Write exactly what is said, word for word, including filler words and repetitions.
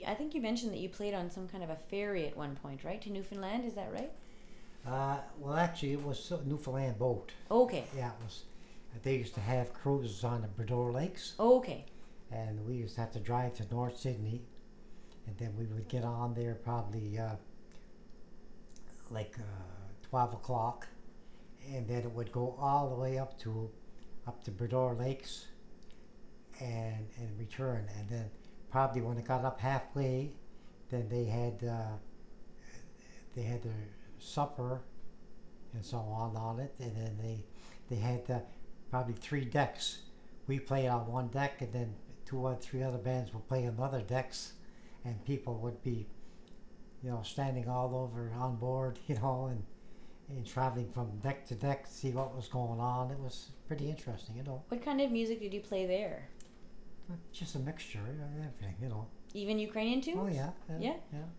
I think you mentioned that you played on some kind of a ferry at one point, right? To Newfoundland, is that right? Uh, well, actually, it was a Newfoundland boat. Okay. Yeah, it was. They used to have cruises on the Bredor Lakes, Okay. and we used to have to drive to North Sydney, and then we would get on there probably uh, like uh, twelve o'clock, and then it would go all the way up to up to Bredor Lakes, and and return, and then probably when it got up halfway, then they had uh, they had their supper and so on on it, and then they they had uh, probably three decks. We played on one deck, and then two or three other bands would play on other decks, and people would be, you know, standing all over on board, you know, and and traveling from deck to deck to see what was going on. It was pretty interesting, you know. What kind of music did you play there? Just a mixture of everything, you know. Even Ukrainian tunes? Oh yeah, yeah, Yeah? yeah.